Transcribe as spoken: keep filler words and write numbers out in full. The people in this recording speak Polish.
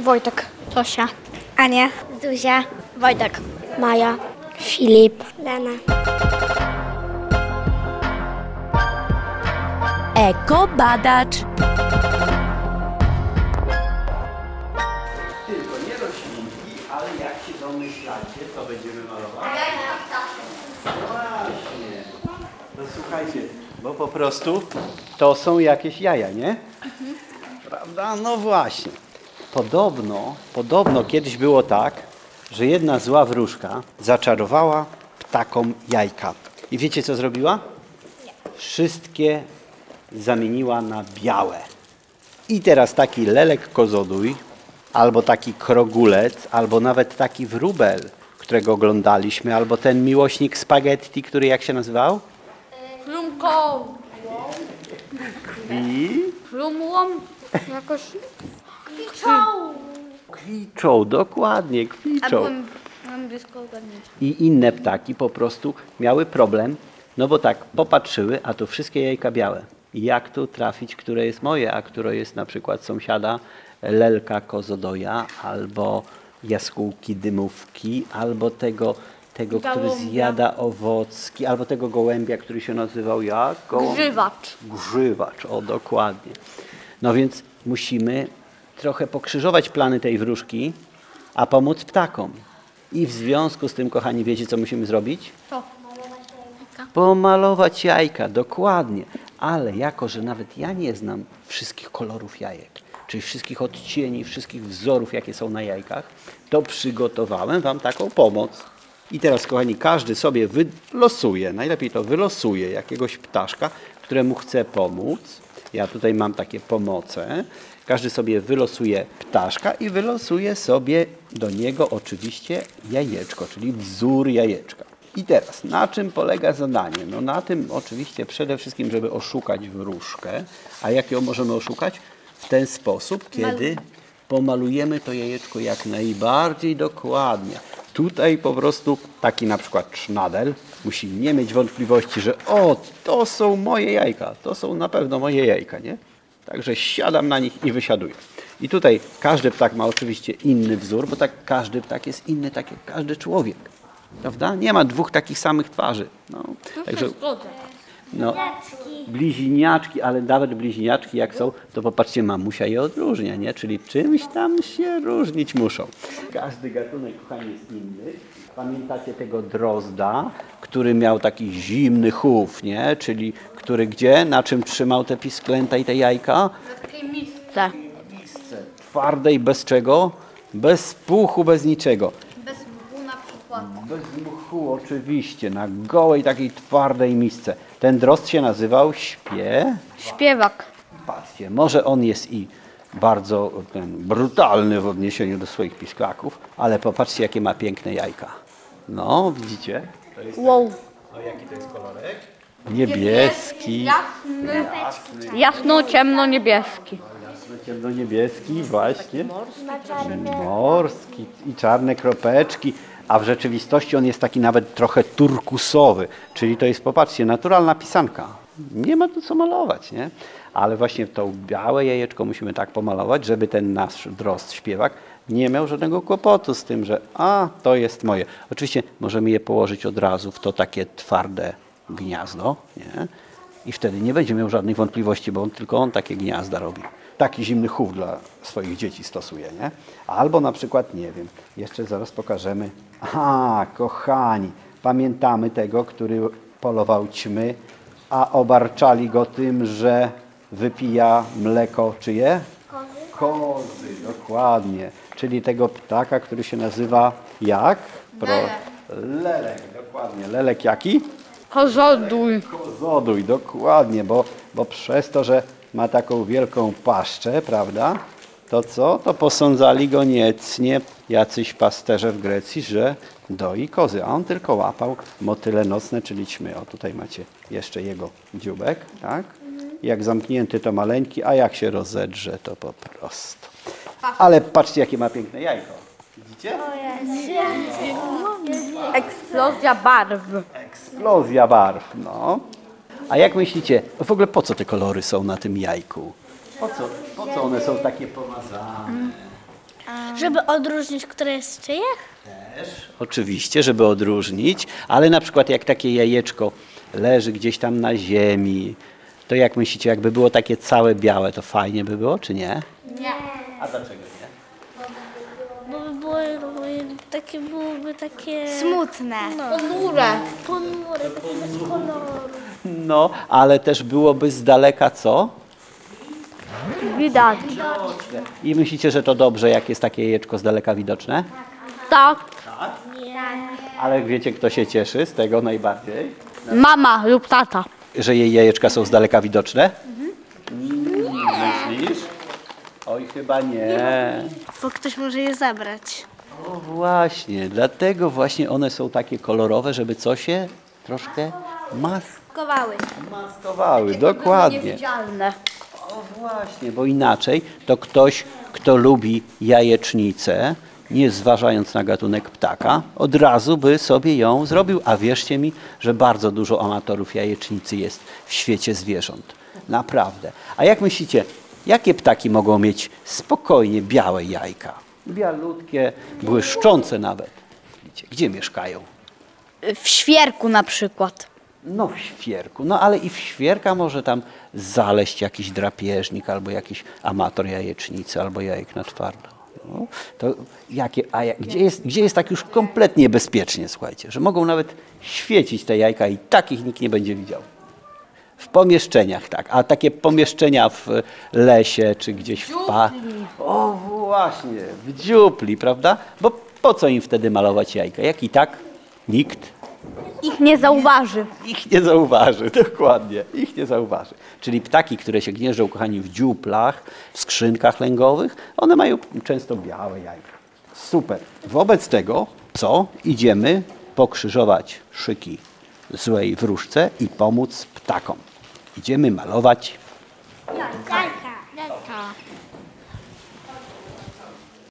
Wojtek. Tosia. Ania. Zuzia. Wojtek. Maja. Filip. Lena. Ekobadacz. Tylko nie roślinki, ale jak się domyślacie, co będziemy malować? No właśnie. No słuchajcie, bo po prostu to są jakieś jaja, nie? Mhm. Prawda? No właśnie. Podobno, podobno kiedyś było tak, że jedna zła wróżka zaczarowała ptakom jajka. I wiecie, co zrobiła? Wszystkie zamieniła na białe. I teraz taki lelek kozodój, albo taki krogulec, albo nawet taki wróbel, którego oglądaliśmy, albo ten miłośnik spaghetti, który jak się nazywał? Plumką. I Plumłom. Jakoś... kwiczą, dokładnie, A kwiczą. byłem, byłem blisko ogarnięcia. I inne ptaki po prostu miały problem, no bo tak popatrzyły, a tu wszystkie jajka białe. I jak tu trafić, które jest moje, a które jest na przykład sąsiada lelka kozodoja, albo jaskółki dymówki, albo tego, tego który Gołąbia. zjada owocki, albo tego gołębia, który się nazywał jak? Gołąb... Grzywacz. Grzywacz, o dokładnie. No więc musimy trochę pokrzyżować plany tej wróżki, a pomóc ptakom. I w związku z tym, kochani, wiecie, co musimy zrobić? To. Pomalować jajka, dokładnie. Ale jako, że nawet ja nie znam wszystkich kolorów jajek, czyli wszystkich odcieni, wszystkich wzorów, jakie są na jajkach, to przygotowałem wam taką pomoc. I teraz, kochani, każdy sobie wylosuje, najlepiej to wylosuje jakiegoś ptaszka, któremu chce pomóc. Ja tutaj mam takie pomoce. Każdy sobie wylosuje ptaszka i wylosuje sobie do niego oczywiście jajeczko, czyli wzór jajeczka. I teraz, na czym polega zadanie? No na tym oczywiście przede wszystkim, żeby oszukać wróżkę. A jak ją możemy oszukać? W ten sposób, kiedy pomalujemy to jajeczko jak najbardziej dokładnie. Tutaj po prostu taki na przykład sznadel musi nie mieć wątpliwości, że o, to są moje jajka, to są na pewno moje jajka, nie? Także siadam na nich i wysiaduję. I tutaj każdy ptak ma oczywiście inny wzór, bo tak każdy ptak jest inny, tak jak każdy człowiek. Prawda? Nie ma dwóch takich samych twarzy. No, także, no, bliźniaczki, ale nawet bliźniaczki jak są, to popatrzcie, mamusia je odróżnia, nie? Czyli czymś tam się różnić muszą. Każdy gatunek, kochani, jest inny. Pamiętacie tego drozda, który miał taki zimny chów, nie? Czyli który gdzie? Na czym trzymał te pisklęta i te jajka? W takiej misce. Misce twardej, bez czego? Bez puchu, bez niczego. Bez mchu na przykład. Bez mchu oczywiście, na gołej takiej twardej misce. Ten drozd się nazywał śpie... Śpiewak. Patrzcie, może on jest i bardzo ten, brutalny w odniesieniu do swoich pisklaków, ale popatrzcie, jakie ma piękne jajka. No, widzicie? To jest Wow. no, jaki to jest kolorek? Niebieski. Jasny. Jasno, ciemno, niebieski. Ciemno-niebieski, właśnie. Morski i czarne kropeczki. A w rzeczywistości on jest taki nawet trochę turkusowy. Czyli to jest, popatrzcie, naturalna pisanka. Nie ma tu co malować, nie? Ale właśnie to białe jajeczko musimy tak pomalować, żeby ten nasz drozd, śpiewak, nie miał żadnego kłopotu z tym, że a, to jest moje. Oczywiście możemy je położyć od razu w to takie twarde gniazdo, nie? I wtedy nie będzie miał żadnych wątpliwości, bo on, tylko on takie gniazda robi. Taki zimny chów dla swoich dzieci stosuje, nie? Albo na przykład, nie wiem, jeszcze zaraz pokażemy. A, kochani, pamiętamy tego, który polował ćmy, a obarczali go tym, że wypija mleko czyje? Kozy. Kozy, dokładnie. Czyli tego ptaka, który się nazywa jak? Pro... Lelek. Lelek, dokładnie. Lelek jaki? Kozodój. Kozodój, dokładnie, bo, bo przez to, że ma taką wielką paszczę, prawda? To co? To posądzali go niecnie jacyś pasterze w Grecji, że doi kozy, a on tylko łapał motyle nocne, czyli ćmy. O, tutaj macie jeszcze jego dzióbek, tak? Jak zamknięty to maleńki, a jak się rozedrze, to po prostu. Ale patrzcie, jakie ma piękne jajko. Widzicie? Eksplozja barw. Eksplozja barw, no. A jak myślicie, w ogóle po co te kolory są na tym jajku? Po co, po co one są takie pomazane? Żeby odróżnić, które jest czyje? Oczywiście, żeby odróżnić, ale na przykład jak takie jajeczko leży gdzieś tam na ziemi, to jak myślicie, jakby było takie całe białe, to fajnie by było, czy nie? Nie. A dlaczego nie? Bo by było, takie byłoby takie... Smutne. Ponure. Ponure, takie bez koloru. No, ale też byłoby z daleka co? Widać. I myślicie, że to dobrze, jak jest takie jajeczko z daleka widoczne? Tak. Ale wiecie, kto się cieszy z tego najbardziej? Mama lub tata. Że jej jajeczka są z daleka widoczne? Myślisz? Oj, chyba nie. Bo ktoś może je zabrać. O właśnie, dlatego właśnie one są takie kolorowe, żeby co się troszkę Kowały. maskowały. Dokładnie. Niewidzialne. O właśnie, bo inaczej to ktoś, kto lubi jajecznicę, nie zważając na gatunek ptaka, od razu by sobie ją zrobił. A wierzcie mi, że bardzo dużo amatorów jajecznicy jest w świecie zwierząt. Naprawdę. A jak myślicie, jakie ptaki mogą mieć spokojnie białe jajka? Bialutkie, błyszczące nawet. Widzicie, gdzie mieszkają? W świerku na przykład. No w świerku, no ale i w świerka może tam zaleść jakiś drapieżnik albo jakiś amator jajecznicy albo jajek na twardo. No, to jakie, a jak, gdzie, jest, gdzie jest tak już kompletnie bezpiecznie, słuchajcie, że mogą nawet świecić te jajka i takich nikt nie będzie widział. W pomieszczeniach, tak, a takie pomieszczenia w lesie czy gdzieś w pa... O właśnie, w dziupli, prawda? Bo po co im wtedy malować jajka? Jak i tak nikt Ich nie zauważy. ich nie zauważy, dokładnie, ich nie zauważy. Czyli ptaki, które się gnieżdżą, kochani, w dziuplach, w skrzynkach lęgowych, one mają często białe jajka. Super. Wobec tego, co? Idziemy pokrzyżować szyki złej wróżce i pomóc ptakom. Idziemy malować Jajka. Jajka.